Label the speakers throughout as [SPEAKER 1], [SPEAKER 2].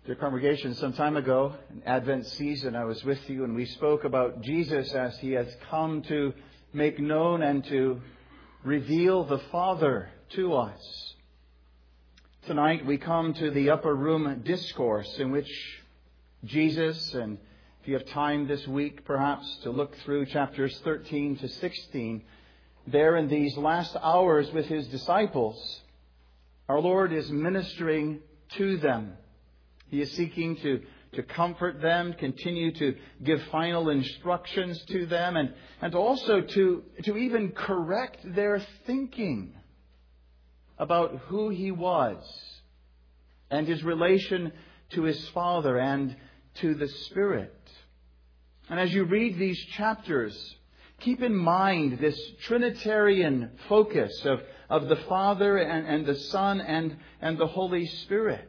[SPEAKER 1] Dear congregation, some time ago, in Advent season, I was with you and we spoke about Jesus as He has come to make known and to reveal the Father to us. Tonight we come to the upper room discourse in which Jesus, and if you have time this week perhaps to look through chapters 13 to 16, there in these last hours with His disciples, our Lord is ministering to them. He is seeking to comfort them, continue to give final instructions to them, and also to even correct their thinking about who He was and His relation to His Father and to the Spirit. And as you read these chapters, keep in mind this Trinitarian focus of the Father and the Son and the Holy Spirit.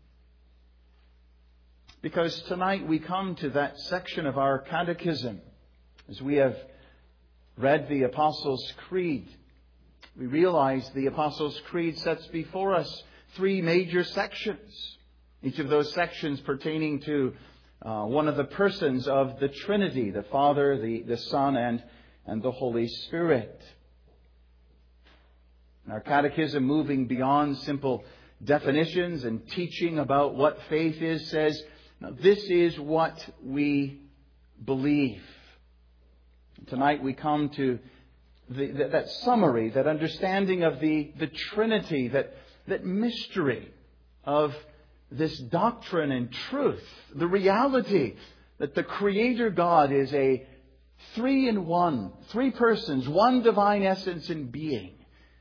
[SPEAKER 1] Because tonight we come to that section of our catechism. As we have read the Apostles' Creed, we realize the Apostles' Creed sets before us three major sections. Each of those sections pertaining to one of the persons of the Trinity, the Father, the Son, and the Holy Spirit. And our catechism, moving beyond simple definitions and teaching about what faith is, says, now, this is what we believe. Tonight we come to that summary, that understanding of the Trinity, that mystery of this doctrine and truth, the reality that the Creator God is a three-in-one, three persons, one divine essence and being.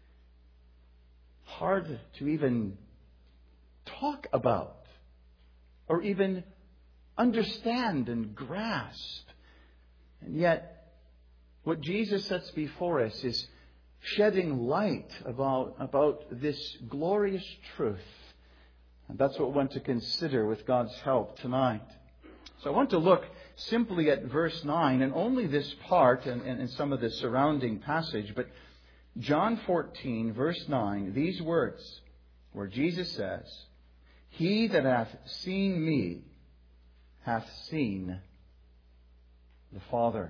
[SPEAKER 1] Hard to even talk about or even understand and grasp. And yet, what Jesus sets before us is shedding light about this glorious truth. And that's what we want to consider with God's help tonight. So I want to look simply at verse 9, and only this part and some of the surrounding passage, but John 14, verse 9, these words, where Jesus says, "He that hath seen me hath seen the Father."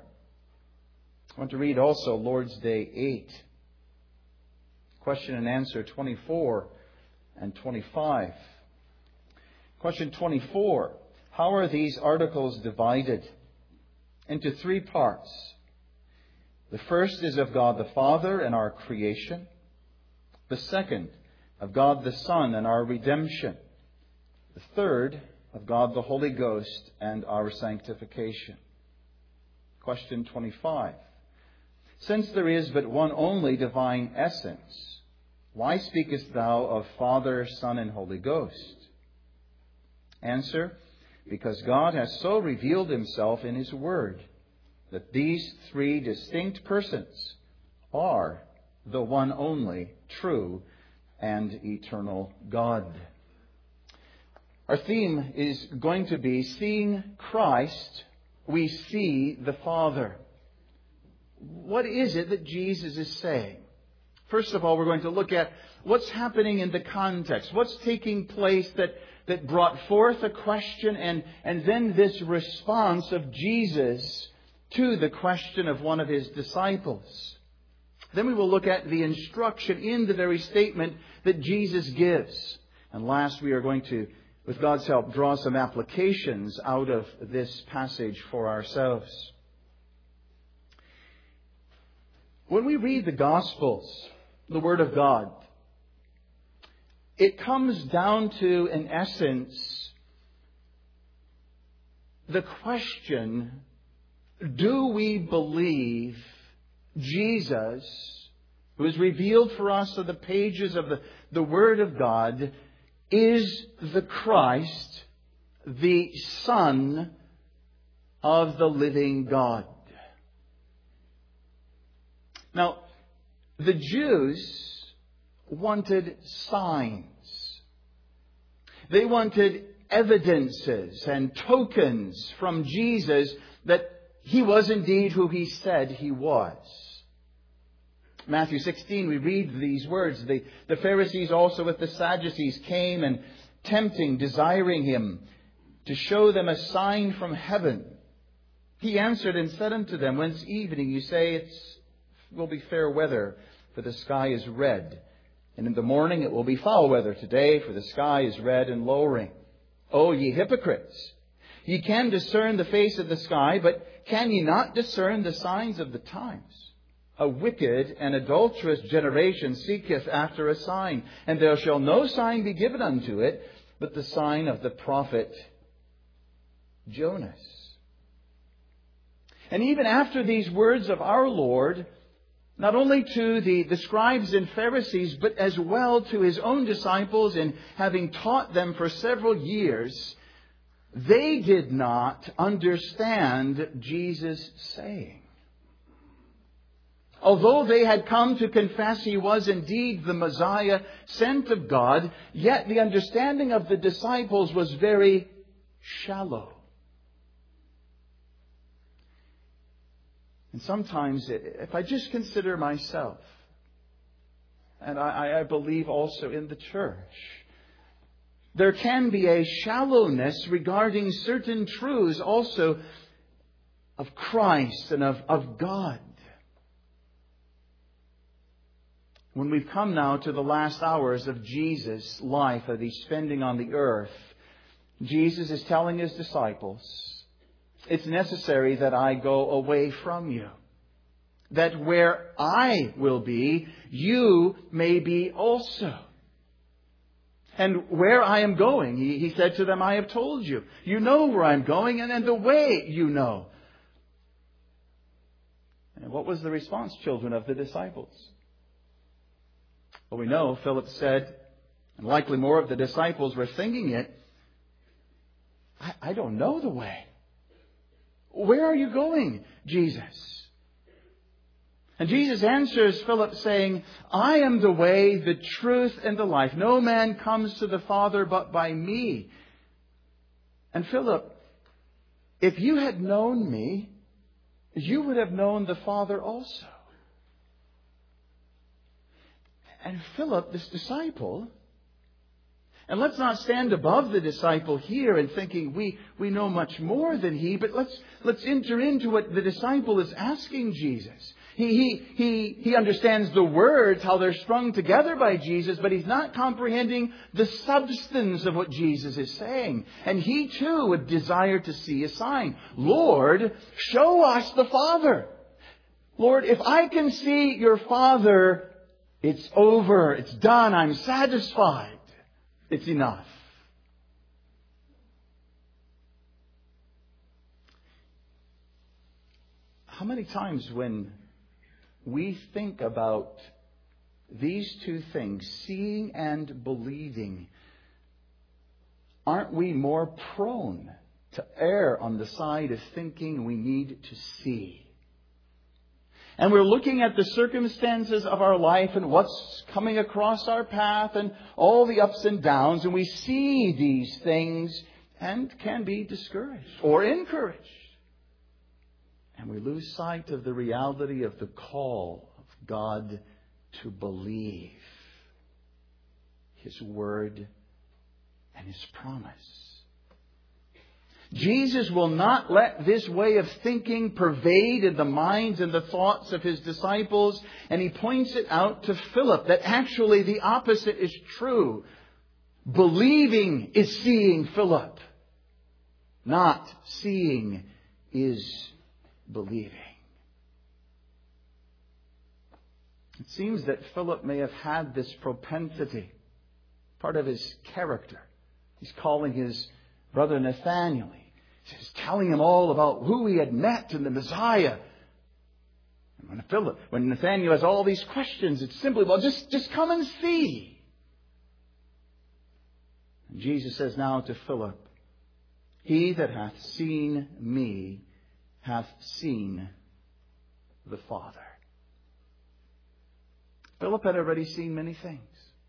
[SPEAKER 1] I want to read also Lord's Day 8. Question and answer 24 and 25. Question 24. How are these articles divided? Into three parts. The first is of God the Father and our creation. The second, of God the Son and our redemption. The third, of God the Holy Ghost and our sanctification. Question 25. Since there is but one only divine essence, why speakest thou of Father, Son, and Holy Ghost? Answer, because God has so revealed Himself in His Word that these three distinct persons are the one only true and eternal God. Our theme is going to be seeing Christ, we see the Father. What is it that Jesus is saying? First of all, we're going to look at what's happening in the context. What's taking place that brought forth a question and then this response of Jesus to the question of one of His disciples. Then we will look at the instruction in the very statement that Jesus gives. And last, we are going to, with God's help, draw some applications out of this passage for ourselves. When we read the Gospels, the Word of God, it comes down to, in essence, the question, do we believe Jesus, who is revealed for us on the pages of the Word of God, is the Christ, the Son of the living God? Now, the Jews wanted signs. They wanted evidences and tokens from Jesus that He was indeed who He said He was. Matthew 16, we read these words. The Pharisees also with the Sadducees came and tempting, desiring him to show them a sign from heaven. He answered and said unto them, When it's evening, you say it will be fair weather, for the sky is red. And in the morning it will be foul weather today, for the sky is red and lowering. O ye hypocrites! Ye can discern the face of the sky, but can ye not discern the signs of the times? A wicked and adulterous generation seeketh after a sign, and there shall no sign be given unto it, but the sign of the prophet Jonas. And even after these words of our Lord, not only to the scribes and Pharisees, but as well to his own disciples, and having taught them for several years, they did not understand Jesus' saying. Although they had come to confess he was indeed the Messiah sent of God, yet the understanding of the disciples was very shallow. And sometimes, if I just consider myself, and I believe also in the church, there can be a shallowness regarding certain truths also of Christ and of God. When we've come now to the last hours of Jesus' life that he's spending on the earth, Jesus is telling his disciples, it's necessary that I go away from you, that where I will be, you may be also. And where I am going, he said to them, I have told you. You know where I'm going, and the way you know. And what was the response, children, of the disciples? Well, we know Philip said, and likely more of the disciples were thinking it, I don't know the way. Where are you going, Jesus? And Jesus answers Philip saying, I am the way, the truth, and the life. No man comes to the Father but by me. And Philip, if you had known me, you would have known the Father also. And Philip, this disciple, and let's not stand above the disciple here and thinking we know much more than he, but let's enter into what the disciple is asking Jesus. He understands the words, how they're strung together by Jesus, but he's not comprehending the substance of what Jesus is saying. And he too would desire to see a sign. Lord, show us the Father. Lord, if I can see your Father, it's over. It's done. I'm satisfied. It's enough. How many times when we think about these two things, seeing and believing, aren't we more prone to err on the side of thinking we need to see? And we're looking at the circumstances of our life and what's coming across our path and all the ups and downs, and we see these things and can be discouraged or encouraged. And we lose sight of the reality of the call of God to believe His Word and His promise. Jesus will not let this way of thinking pervade in the minds and the thoughts of His disciples. And He points it out to Philip that actually the opposite is true. Believing is seeing, Philip. Not seeing is believing. It seems that Philip may have had this propensity, part of his character. He's calling his brother Nathanael. He's telling him all about who he had met in the Messiah. And when Nathanael has all these questions, it's simply, well, just come and see. And Jesus says now to Philip, He that hath seen me hath seen the Father. Philip had already seen many things.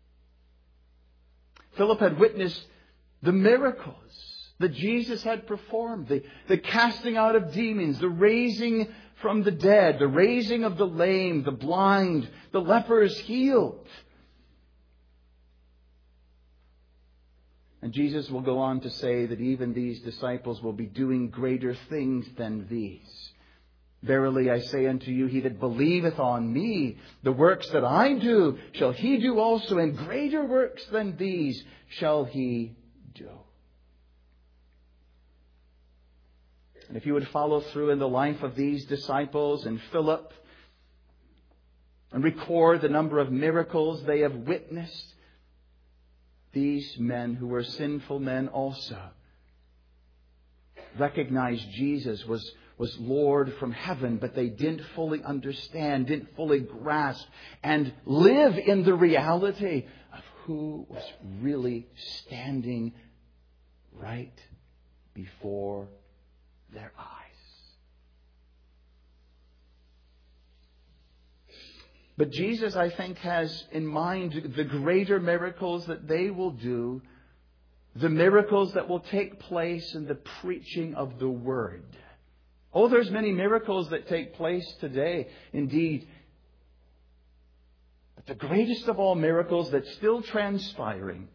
[SPEAKER 1] Philip had witnessed the miracles that Jesus had performed, the casting out of demons, the raising from the dead, the raising of the lame, the blind, the lepers healed. And Jesus will go on to say that even these disciples will be doing greater things than these. Verily I say unto you, he that believeth on me, the works that I do, shall he do also, and greater works than these shall he do. And if you would follow through in the life of these disciples and Philip, and record the number of miracles they have witnessed, these men who were sinful men also recognized Jesus was Lord from heaven, but they didn't fully understand, didn't fully grasp, and live in the reality of who was really standing right before their eyes. But Jesus, I think, has in mind the greater miracles that they will do, the miracles that will take place in the preaching of the Word. Oh, there's many miracles that take place today, indeed. But the greatest of all miracles that's still transpiring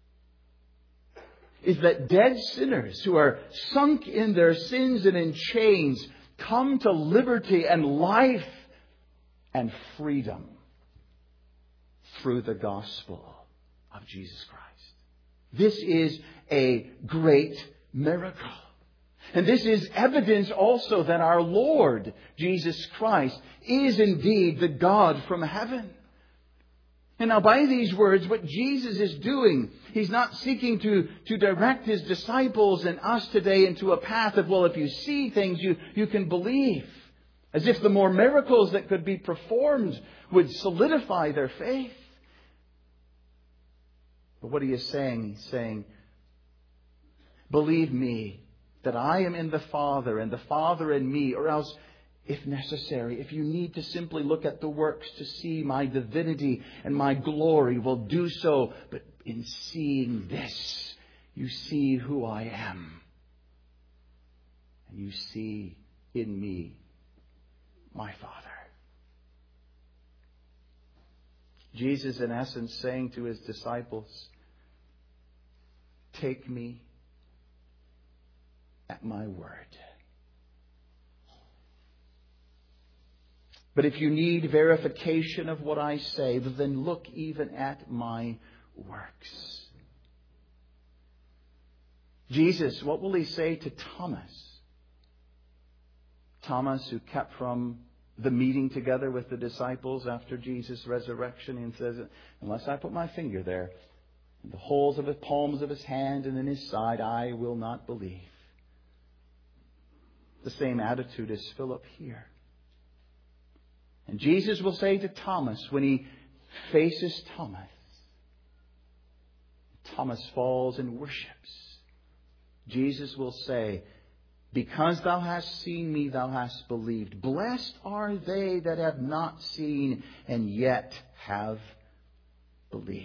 [SPEAKER 1] is that dead sinners who are sunk in their sins and in chains come to liberty and life and freedom through the gospel of Jesus Christ. This is a great miracle. And this is evidence also that our Lord Jesus Christ is indeed the God from heaven. And now by these words, what Jesus is doing, He's not seeking to direct His disciples and us today into a path of, well, if you see things, you can believe. As if the more miracles that could be performed would solidify their faith. But what He is saying, He's saying, believe me that I am in the Father and the Father in me, or else, if necessary, if you need to simply look at the works to see my divinity and my glory, will do so. But in seeing this, you see who I am. And you see in me my Father. Jesus, in essence, saying to His disciples, take me at my word. But if you need verification of what I say, then look even at my works. Jesus, what will He say to Thomas? Thomas, who kept from the meeting together with the disciples after Jesus' resurrection, and says, unless I put my finger there, in the holes of the palms of His hand and in His side, I will not believe. The same attitude as Philip here. And Jesus will say to Thomas, when He faces Thomas, Thomas falls and worships. Jesus will say, because thou hast seen me, thou hast believed. Blessed are they that have not seen and yet have believed.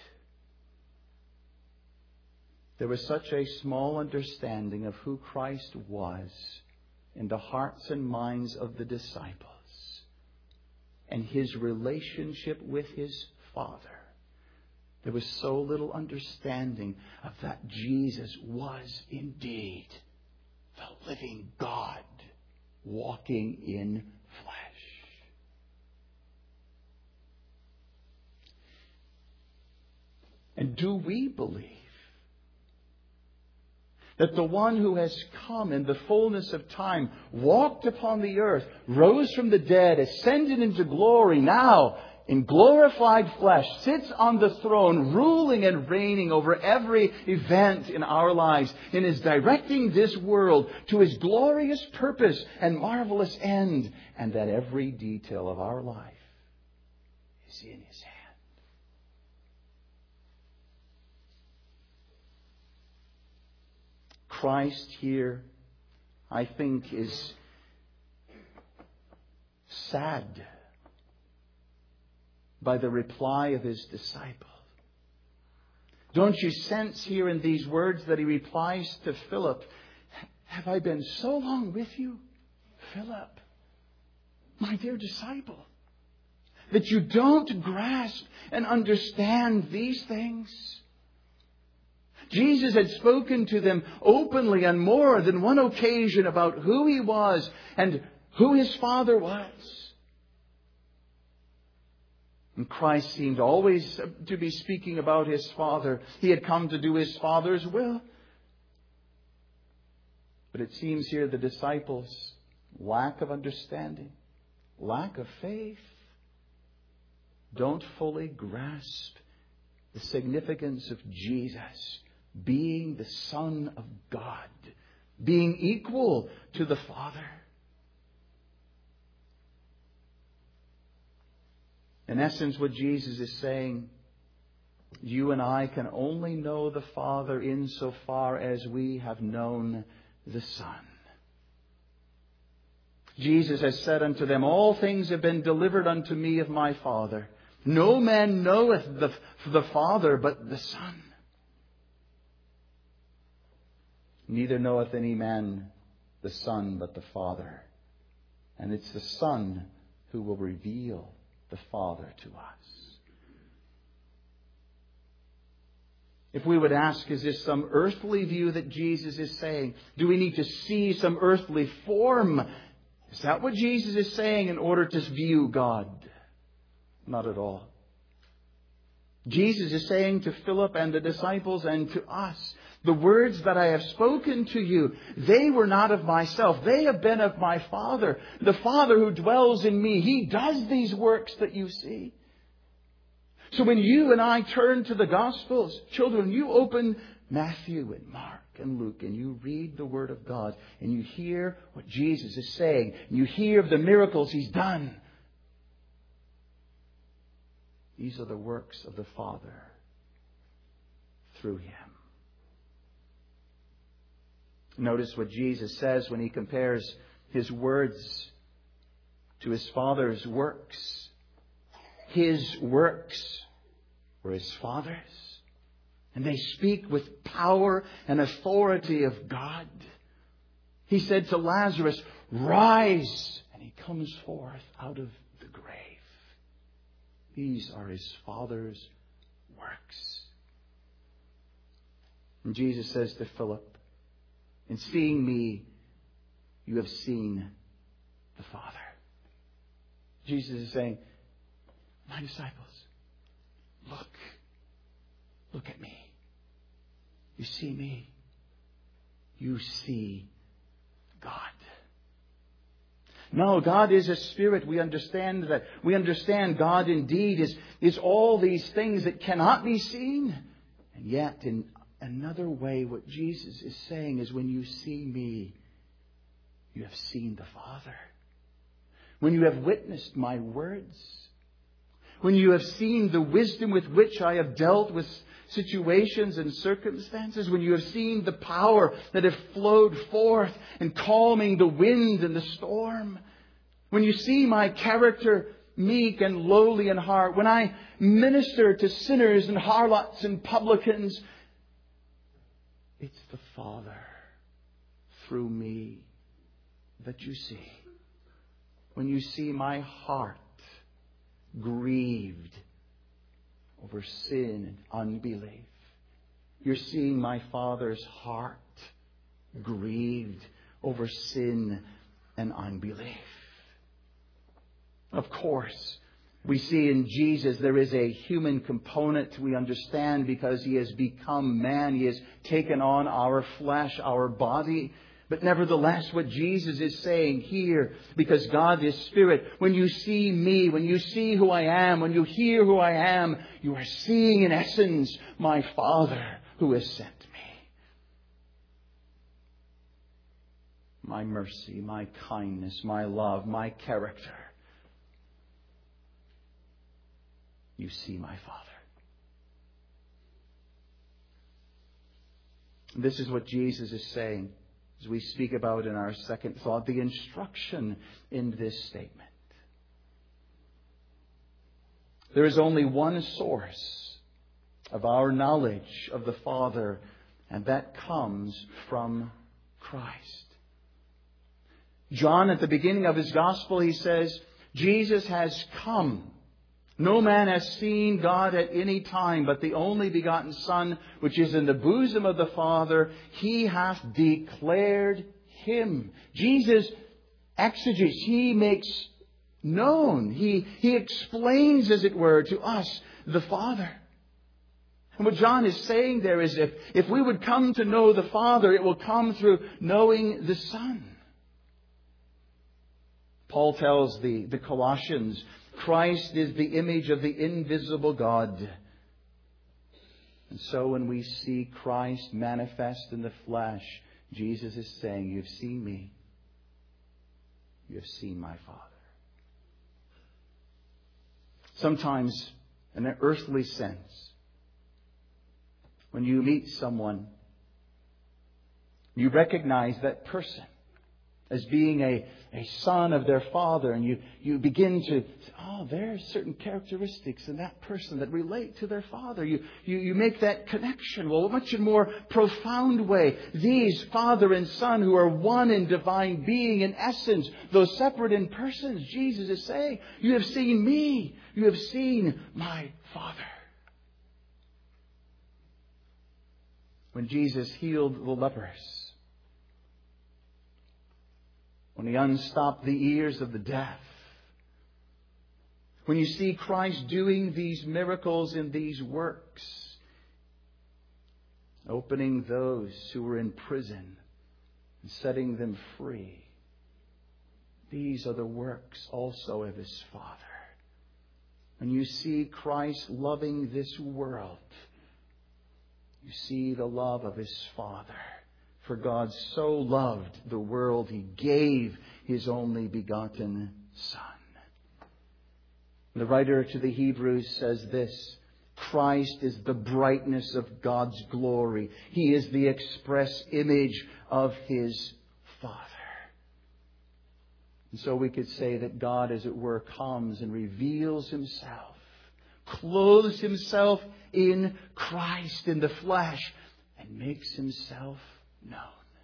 [SPEAKER 1] There was such a small understanding of who Christ was in the hearts and minds of the disciples and His relationship with His Father. There was so little understanding of that Jesus was indeed the living God walking in flesh. And do we believe that the one who has come in the fullness of time, walked upon the earth, rose from the dead, ascended into glory, now in glorified flesh, sits on the throne, ruling and reigning over every event in our lives, and is directing this world to His glorious purpose and marvelous end, and that every detail of our life is in His hand. Christ here, I think, is sad by the reply of His disciple. Don't you sense here in these words that He replies to Philip, have I been so long with you, Philip, my dear disciple, that you don't grasp and understand these things? Jesus had spoken to them openly on more than one occasion about who He was and who His Father was. And Christ seemed always to be speaking about His Father. He had come to do His Father's will. But it seems here the disciples' lack of understanding, lack of faith, don't fully grasp the significance of Jesus being the Son of God, being equal to the Father. In essence, what Jesus is saying, you and I can only know the Father insofar as we have known the Son. Jesus has said unto them, all things have been delivered unto me of my Father. No man knoweth the Father but the Son. Neither knoweth any man the Son but the Father. And it's the Son who will reveal the Father to us. If we would ask, is this some earthly view that Jesus is saying? Do we need to see some earthly form? Is that what Jesus is saying in order to view God? Not at all. Jesus is saying to Philip and the disciples and to us, the words that I have spoken to you, they were not of myself. They have been of my Father. The Father who dwells in me, He does these works that you see. So when you and I turn to the Gospels, children, you open Matthew and Mark and Luke and you read the Word of God and you hear what Jesus is saying. And you hear of the miracles He's done. These are the works of the Father through Him. Notice what Jesus says when He compares His words to His Father's works. His works were His Father's. And they speak with power and authority of God. He said to Lazarus, rise. And he comes forth out of the grave. These are His Father's works. And Jesus says to Philip, in seeing me, you have seen the Father. Jesus is saying, my disciples, look at me. You see me. You see God. No, God is a spirit. We understand that. We understand God indeed is all these things that cannot be seen. And yet, in another way, what Jesus is saying is when you see me, you have seen the Father. When you have witnessed my words, when you have seen the wisdom with which I have dealt with situations and circumstances, when you have seen the power that have flowed forth in calming the wind and the storm, when you see my character meek and lowly in heart, when I minister to sinners and harlots and publicans, it's the Father through me that you see. When you see my heart grieved over sin and unbelief, you're seeing my Father's heart grieved over sin and unbelief. Of course, we see in Jesus there is a human component we understand because He has become man. He has taken on our flesh, our body. But nevertheless, what Jesus is saying here, because God is Spirit, when you see me, when you see who I am, when you hear who I am, you are seeing in essence my Father who has sent me. My mercy, my kindness, my love, my character. You see my Father. This is what Jesus is saying as we speak about in our second thought, the instruction in this statement. There is only one source of our knowledge of the Father, and that comes from Christ. John, at the beginning of his gospel, he says, Jesus has come No man has seen God at any time, but the only begotten Son, which is in the bosom of the Father, He hath declared Him. Jesus exegetes. He makes known. He explains, as it were, to us the Father. And what John is saying there is if we would come to know the Father, it will come through knowing the Son. Paul tells the Colossians, Christ is the image of the invisible God. And so when we see Christ manifest in the flesh, Jesus is saying, you've seen me. You have seen my Father. Sometimes, in an earthly sense, when you meet someone, you recognize that person as being a son of their father, and you begin to, there are certain characteristics in that person that relate to their father. You make that connection. Well, much in more profound way, these father and son who are one in divine being, in essence, though separate in persons, Jesus is saying, you have seen me. You have seen my Father. When Jesus healed the lepers, when He unstopped the ears of the deaf, when you see Christ doing these miracles and these works, opening those who were in prison and setting them free, these are the works also of His Father. When you see Christ loving this world, you see the love of His Father. For God so loved the world, He gave His only begotten Son. The writer to the Hebrews says this, Christ is the brightness of God's glory. He is the express image of His Father. And so we could say that God, as it were, comes and reveals Himself, clothes Himself in Christ, in the flesh, and makes Himself known.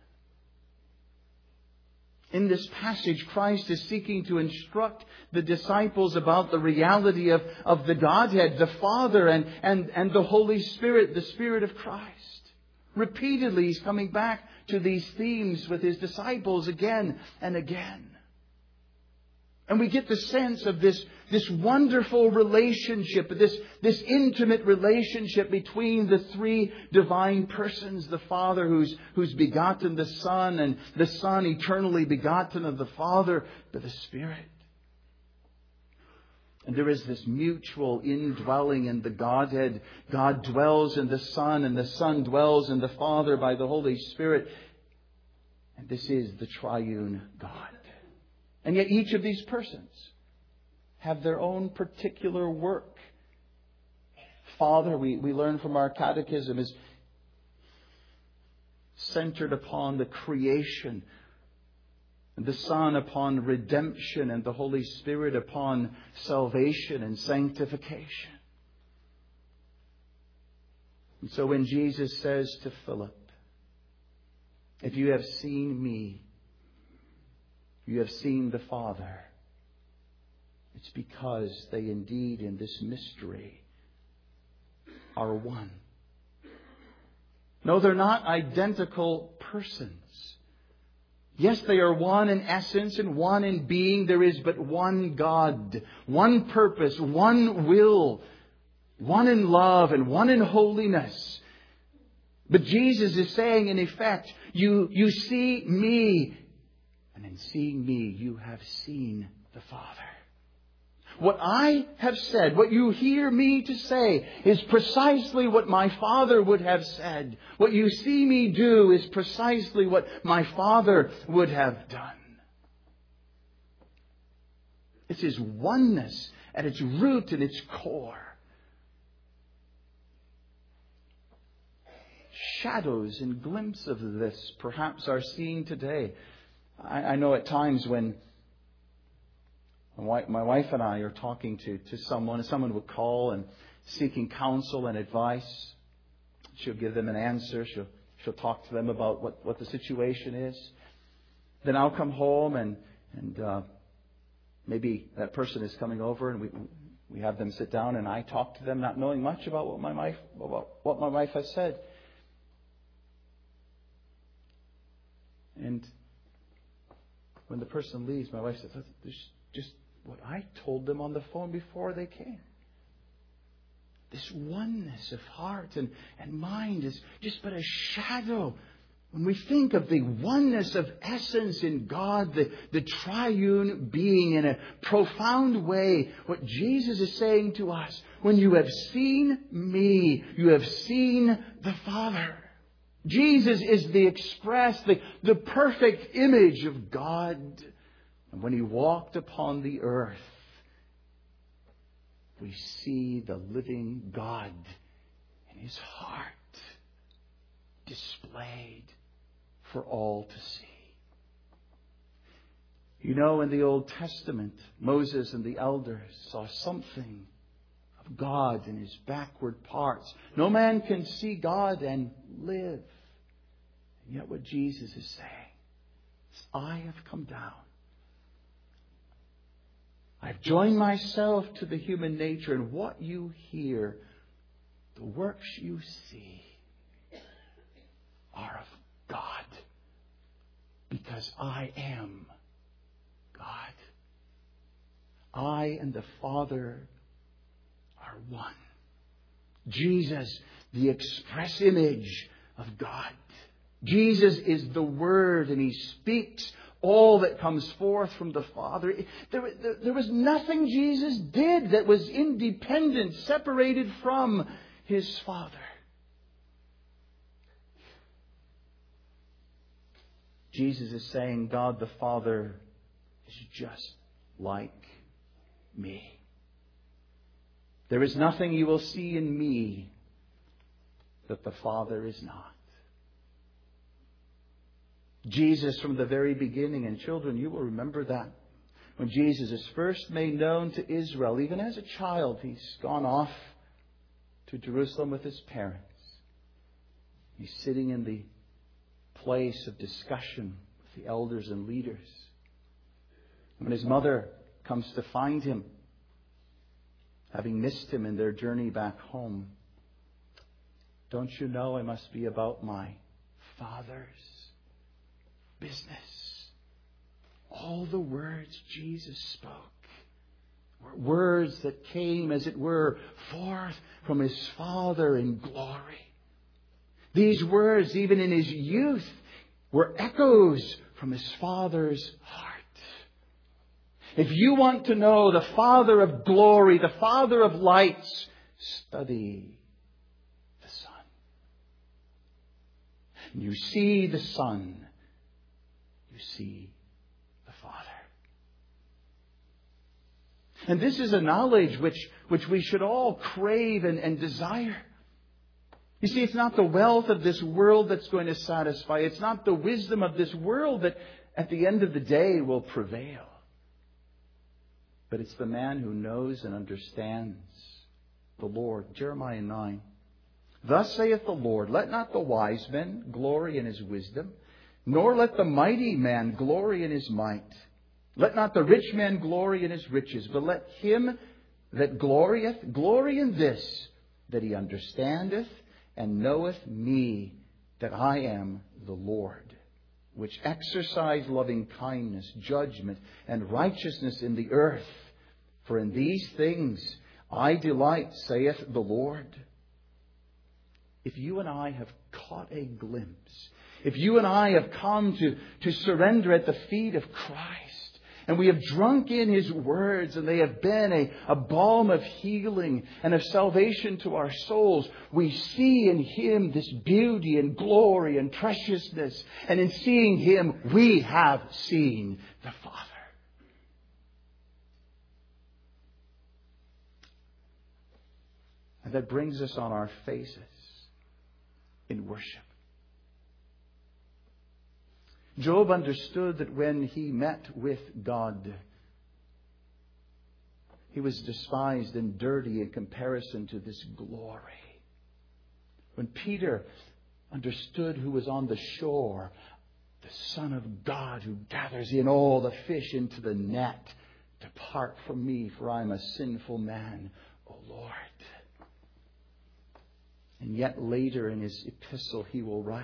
[SPEAKER 1] In this passage, Christ is seeking to instruct the disciples about the reality of the Godhead, the Father and the Holy Spirit, the Spirit of Christ. Repeatedly, He's coming back to these themes with His disciples again and again. And we get the sense of this wonderful relationship, this intimate relationship between the three divine persons, the Father who's begotten the Son, and the Son eternally begotten of the Father, by the Spirit. And there is this mutual indwelling in the Godhead. God dwells in the Son, and the Son dwells in the Father by the Holy Spirit. And this is the triune God. And yet each of these persons have their own particular work. Father, we learn from our catechism, is centered upon the creation. And the Son upon redemption. And the Holy Spirit upon salvation and sanctification. And so when Jesus says to Philip, if you have seen me, you have seen the Father. It's because they indeed in this mystery are one. No, they're not identical persons. Yes, they are one in essence and one in being. There is but one God, one purpose, one will, one in love and one in holiness. But Jesus is saying, in effect, you see me. And in seeing me, you have seen the Father. What I have said, what you hear me to say, is precisely what my Father would have said. What you see me do is precisely what my Father would have done. This is oneness at its root and its core. Shadows and glimpses of this perhaps are seen today. I know at times when my wife and I are talking to someone, and someone will call and seeking counsel and advice. She'll give them an answer. She'll talk to them about what the situation is. Then I'll come home and maybe that person is coming over and We have them sit down and I talk to them, not knowing much about what my wife has said. And when the person leaves, my wife says, "This is just what I told them on the phone before they came." This oneness of heart and mind is just but a shadow. When we think of the oneness of essence in God, the triune being in a profound way, what Jesus is saying to us, when you have seen me, you have seen the Father. Jesus is the express, the perfect image of God. And when He walked upon the earth, we see the living God in His heart displayed for all to see. You know, in the Old Testament, Moses and the elders saw something of God in His backward parts. No man can see God and live. And yet what Jesus is saying is, I have come down. I've joined myself to the human nature, and what you hear, the works you see, are of God, because I am God. I and the Father are one. Jesus, the express image of God. Jesus is the Word, and He speaks all that comes forth from the Father. There was nothing Jesus did that was independent, separated from His Father. Jesus is saying, God the Father is just like me. There is nothing you will see in me that the Father is not. Jesus from the very beginning, and children, you will remember that. When Jesus is first made known to Israel, even as a child, He's gone off to Jerusalem with His parents. He's sitting in the place of discussion with the elders and leaders. When His mother comes to find Him, having missed Him in their journey back home, don't you know I must be about my Father's business? All the words Jesus spoke were words that came, as it were, forth from His Father in glory. These words, even in His youth, were echoes from His Father's heart. If you want to know the Father of glory, the Father of lights, study the Son. And you see the Son, you see the Father. And this is a knowledge which we should all crave and desire. You see, it's not the wealth of this world that's going to satisfy. It's not the wisdom of this world that at the end of the day will prevail. But it's the man who knows and understands the Lord. Jeremiah 9. Thus saith the Lord, let not the wise man glory in his wisdom, nor let the mighty man glory in his might. Let not the rich man glory in his riches, but let him that glorieth glory in this, that he understandeth and knoweth me, that I am the Lord, which exercise loving kindness, judgment, and righteousness in the earth. For in these things I delight, saith the Lord. If you and I have caught a glimpse, if you and I have come to surrender at the feet of Christ, and we have drunk in His words, and they have been a balm of healing and of salvation to our souls, we see in Him this beauty and glory and preciousness. And in seeing Him, we have seen the Father. And that brings us on our faces in worship. Job understood that when he met with God, he was despised and dirty in comparison to this glory. When Peter understood who was on the shore, the Son of God who gathers in all the fish into the net, Depart from me, for I am a sinful man, O Lord. And yet later in his epistle he will write,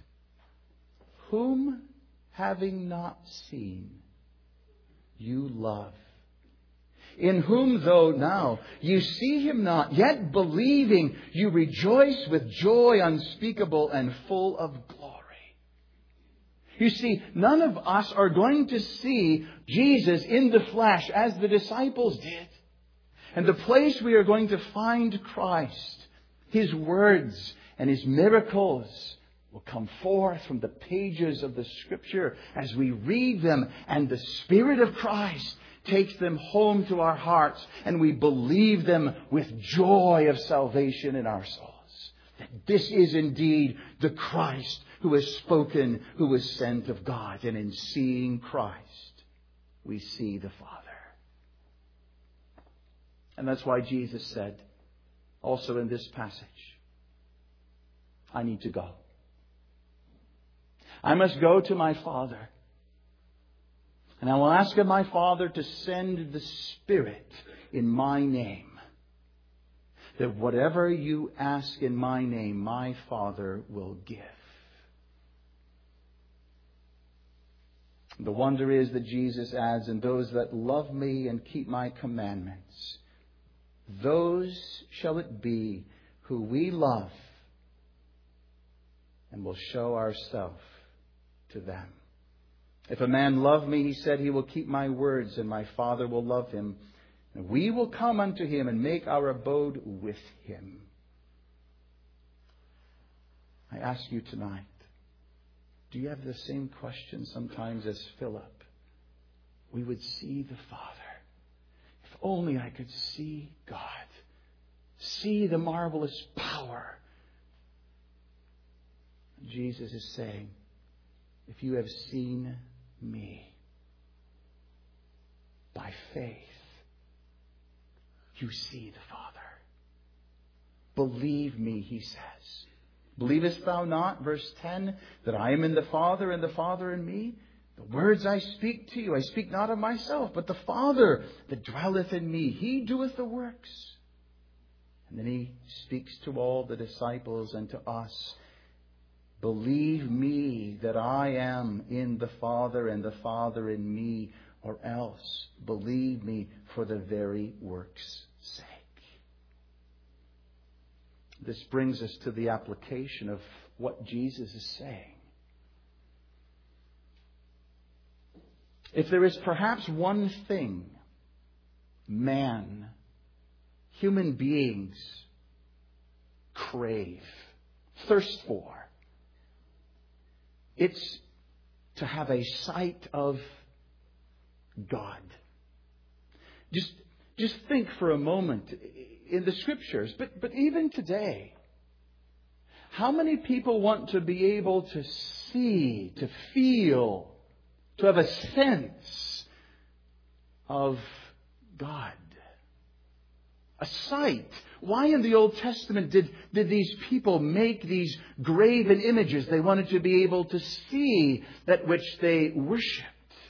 [SPEAKER 1] whom having not seen, you love. In whom, though now you see him not, yet believing, you rejoice with joy unspeakable and full of glory. You see, none of us are going to see Jesus in the flesh as the disciples did. And the place we are going to find Christ, His words and His miracles will come forth from the pages of the Scripture as we read them, and the Spirit of Christ takes them home to our hearts, and we believe them with joy of salvation in our souls. That this is indeed the Christ who has spoken, who was sent of God. And in seeing Christ, we see the Father. And that's why Jesus said, also in this passage, I need to go. I must go to my Father. And I will ask of my Father to send the Spirit in my name, that whatever you ask in my name, my Father will give. The wonder is that Jesus adds, and those that love me and keep my commandments, those shall it be who we love, and will show ourselves to them. If a man love me, he said, he will keep my words, and my Father will love him. And we will come unto him and make our abode with him. I ask you tonight, do you have the same question sometimes as Philip? We would see the Father. If only I could see God. See the marvelous power. Jesus is saying, if you have seen me by faith, you see the Father. Believe me, he says. Believest thou not, verse 10, that I am in the Father and the Father in me? The words I speak to you, I speak not of myself, but the Father that dwelleth in me, He doeth the works. And then He speaks to all the disciples and to us. Believe me that I am in the Father and the Father in me, or else believe me for the very work's sake. This brings us to the application of what Jesus is saying. If there is perhaps one thing human beings crave, thirst for, it's to have a sight of God. Just think for a moment in the Scriptures, but even today, how many people want to be able to see, to feel, to have a sense of God? A sight. Why in the Old Testament did these people make these graven images? They wanted to be able to see that which they worshipped.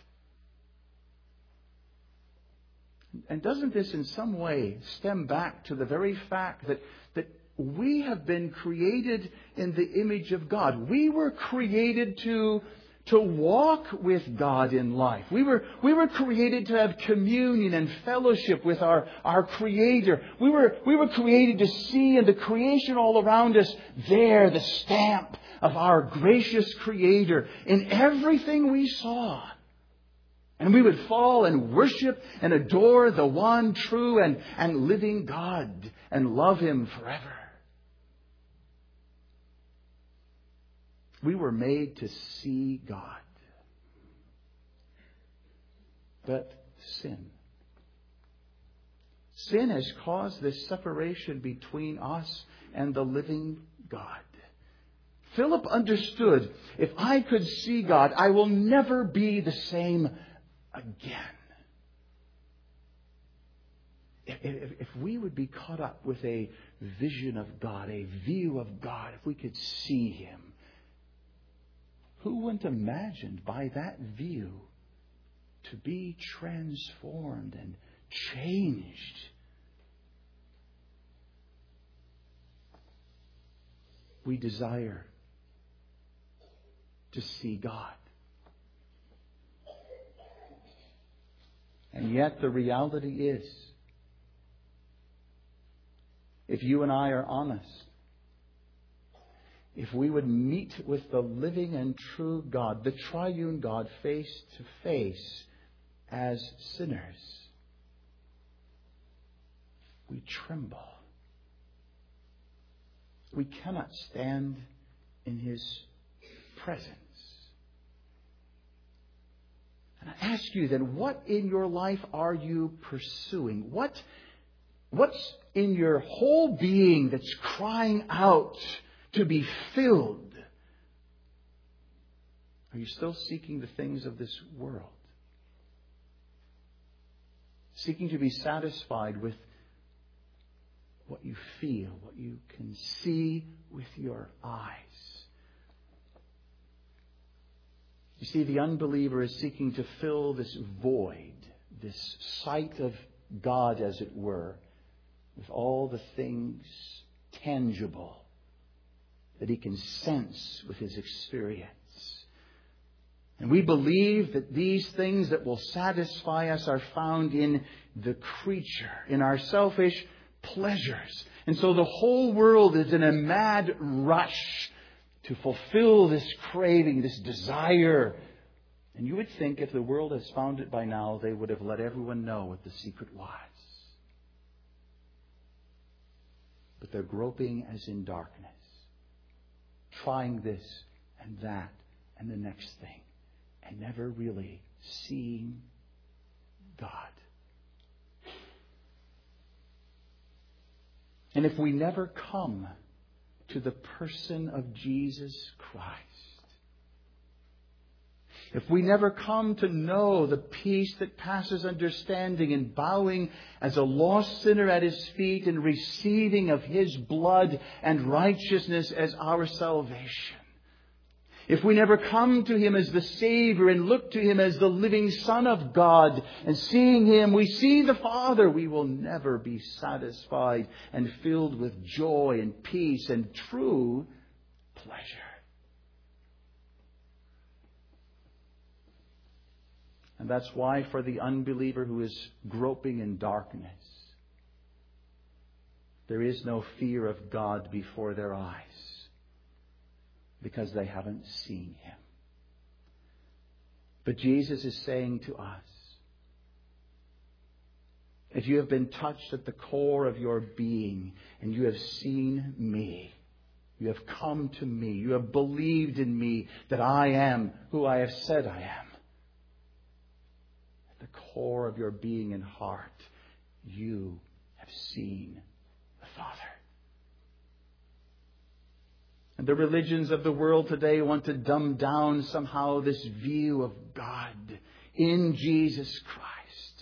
[SPEAKER 1] And doesn't this in some way stem back to the very fact that we have been created in the image of God? We were created to walk with God in life. We were created to have communion and fellowship with our Creator. We were created to see in the creation all around us there the stamp of our gracious Creator in everything we saw. And we would fall and worship and adore the one true and living God and love Him forever. We were made to see God. But sin has caused this separation between us and the living God. Philip understood, if I could see God, I will never be the same again. If we would be caught up with a vision of God, a view of God, if we could see Him, who wouldn't imagine by that view to be transformed and changed. We desire to see God. And yet the reality is, if you and I are honest, if we would meet with the living and true God, the triune God, face to face as sinners, we tremble. We cannot stand in His presence. And I ask you then, what in your life are you pursuing? What's in your whole being that's crying out to be filled? Are you still seeking the things of this world? Seeking to be satisfied with what you feel, what you can see with your eyes. You see, the unbeliever is seeking to fill this void, this sight of God, as it were, with all the things tangible that he can sense with his experience. And we believe that these things that will satisfy us are found in the creature, in our selfish pleasures. And so the whole world is in a mad rush to fulfill this craving, this desire. And you would think if the world has found it by now, they would have let everyone know what the secret was. But they're groping as in darkness, trying this and that and the next thing, and never really seeing God. And if we never come to the person of Jesus Christ, if we never come to know the peace that passes understanding and bowing as a lost sinner at His feet and receiving of His blood and righteousness as our salvation, if we never come to Him as the Savior and look to Him as the living Son of God, and seeing Him, we see the Father, we will never be satisfied and filled with joy and peace and true pleasure. And that's why for the unbeliever who is groping in darkness, there is no fear of God before their eyes, because they haven't seen Him. But Jesus is saying to us, if you have been touched at the core of your being and you have seen me, you have come to me, you have believed in me that I am who I have said I am, at the core of your being and heart, you have seen the Father. And the religions of the world today want to dumb down somehow this view of God in Jesus Christ.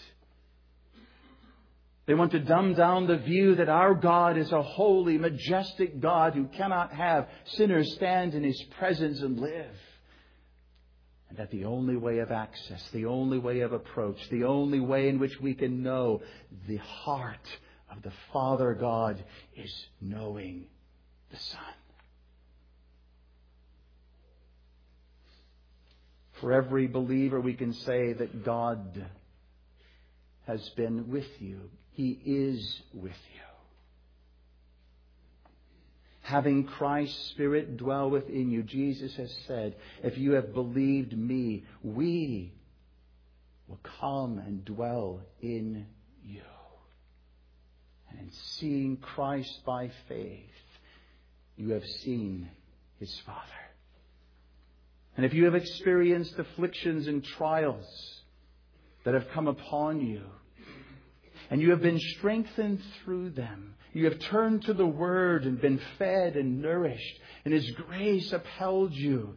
[SPEAKER 1] They want to dumb down the view that our God is a holy, majestic God who cannot have sinners stand in His presence and live. And that the only way of access, the only way of approach, the only way in which we can know the heart of the Father God is knowing the Son. For every believer, we can say that God has been with you. He is with you. Having Christ's Spirit dwell within you, Jesus has said, if you have believed me, we will come and dwell in you. And in seeing Christ by faith, you have seen His Father. And if you have experienced afflictions and trials that have come upon you, and you have been strengthened through them, you have turned to the Word and been fed and nourished, and His grace upheld you,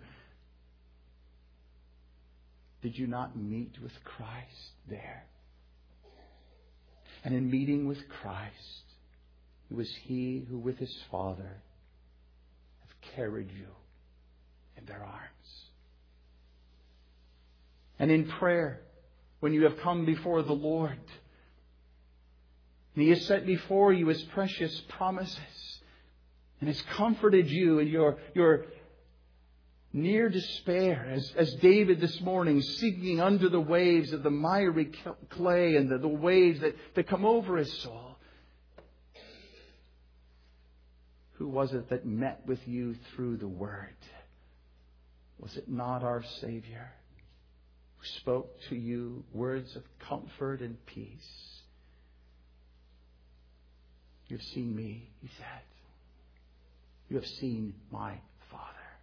[SPEAKER 1] did you not meet with Christ there? And in meeting with Christ, it was He who with His Father have carried you in their arms. And in prayer, when you have come before the Lord. And He has set before you His precious promises and has comforted you in your near despair, as David this morning, sinking under the waves of the miry clay and the waves that come over his soul. Who was it that met with you through the Word? Was it not our Savior who spoke to you words of comfort and peace? You have seen me, He said. You have seen my Father.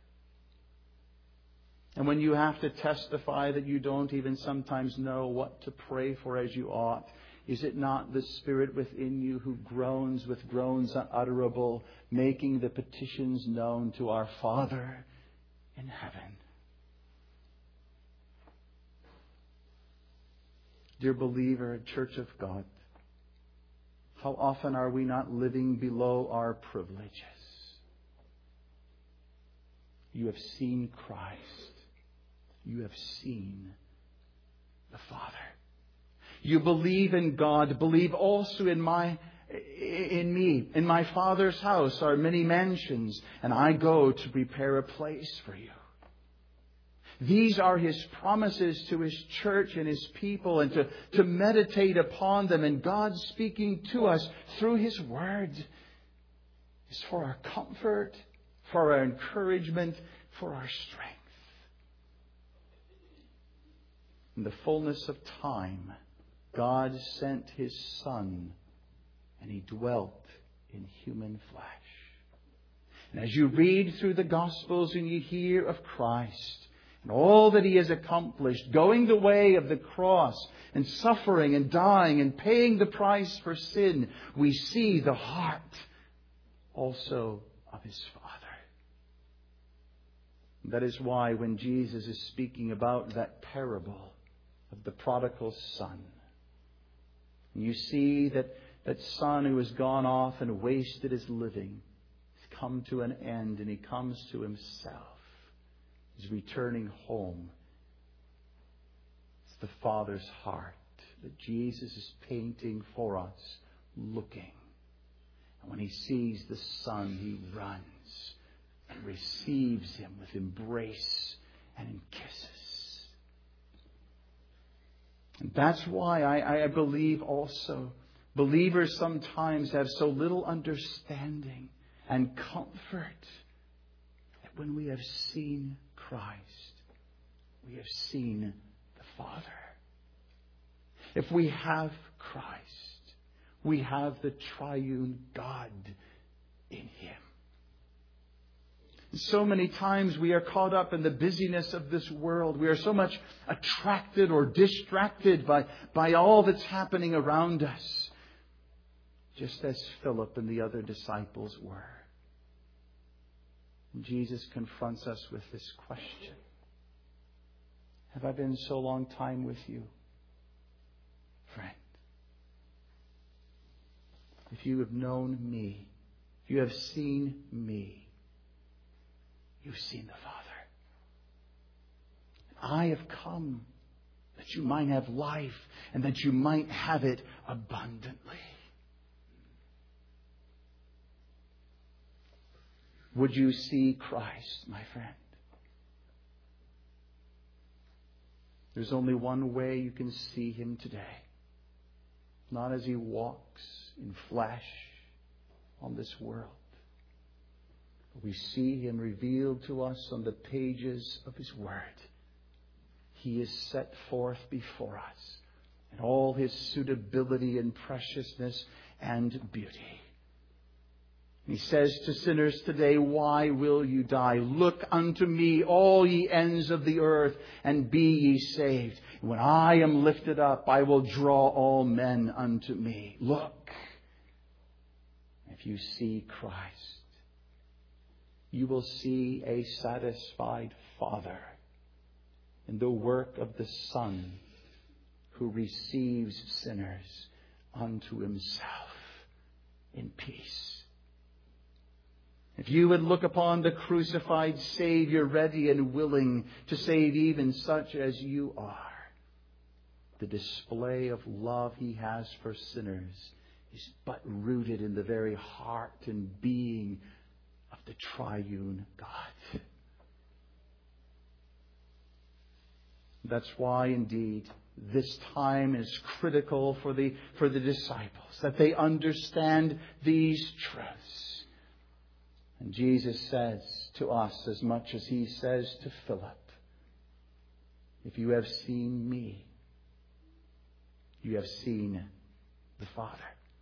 [SPEAKER 1] And when you have to testify that you don't even sometimes know what to pray for as you ought, is it not the Spirit within you who groans with groans unutterable, making the petitions known to our Father in heaven? Dear believer, Church of God, how often are we not living below our privileges? You have seen Christ. You have seen the Father. You believe in God. Believe also in me. In my Father's house are many mansions, and I go to prepare a place for you. These are His promises to His church and His people, and to meditate upon them. And God speaking to us through His Word is for our comfort, for our encouragement, for our strength. In the fullness of time, God sent His Son, and He dwelt in human flesh. And as you read through the Gospels and you hear of Christ and all that He has accomplished, going the way of the cross and suffering and dying and paying the price for sin, we see the heart also of His Father. That is why when Jesus is speaking about that parable of the prodigal son, you see that son who has gone off and wasted his living has come to an end, and he comes to himself. He's returning home. It's the Father's heart that Jesus is painting for us, looking. And when He sees the Son, He runs and receives Him with embrace and in kisses. And that's why I believe also believers sometimes have so little understanding and comfort that when we have seen Christ, we have seen the Father. If we have Christ, we have the triune God in Him. So many times we are caught up in the busyness of this world. We are so much attracted or distracted by all that's happening around us, just as Philip and the other disciples were. And Jesus confronts us with this question: have I been so long time with you, friend? If you have known me, if you have seen me, you've seen the Father. I have come that you might have life and that you might have it abundantly. Would you see Christ, my friend? There's only one way you can see Him today. Not as He walks in flesh on this world. We see Him revealed to us on the pages of His Word. He is set forth before us in all His suitability and preciousness and beauty. He says to sinners today, why will you die? Look unto me, all ye ends of the earth, and be ye saved. When I am lifted up, I will draw all men unto me. Look. If you see Christ, you will see a satisfied Father in the work of the Son who receives sinners unto Himself in peace. If you would look upon the crucified Savior ready and willing to save even such as you are, the display of love He has for sinners is but rooted in the very heart and being of the triune God. That's why, indeed, this time is critical for the disciples, that they understand these truths. And Jesus says to us, as much as He says to Philip, if you have seen me, you have seen the Father.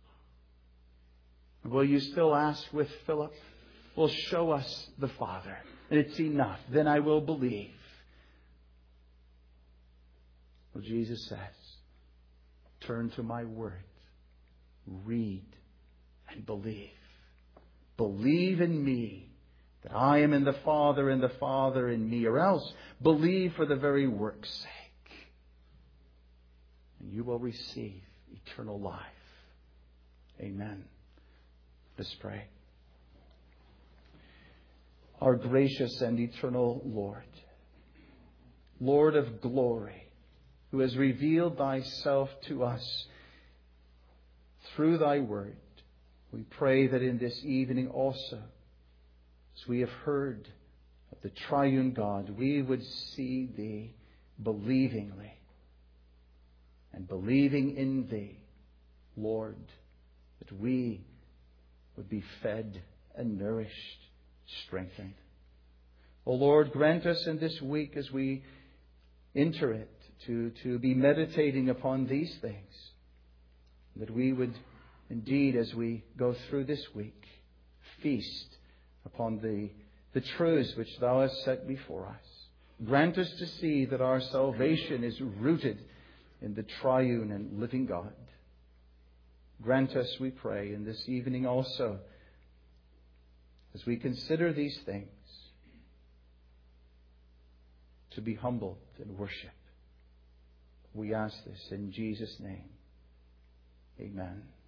[SPEAKER 1] Will you still ask with Philip? Well, show us the Father, and it's enough. Then I will believe. Well, Jesus says, turn to my word, read, and believe. Believe in me, that I am in the Father and the Father in me, or else believe for the very work's sake, and you will receive eternal life. Amen. Let's pray. Our gracious and eternal Lord, Lord of glory, who has revealed Thyself to us through Thy word, we pray that in this evening also, as we have heard of the triune God, we would see Thee believingly, and believing in Thee, Lord, that we would be fed and nourished, strengthened. O Lord, grant us in this week as we enter it to be meditating upon these things, that we would indeed, as we go through this week, feast upon the truths which Thou hast set before us. Grant us to see that our salvation is rooted in the triune and living God. Grant us, we pray, in this evening also, as we consider these things, to be humbled and worship. We ask this in Jesus' name. Amen.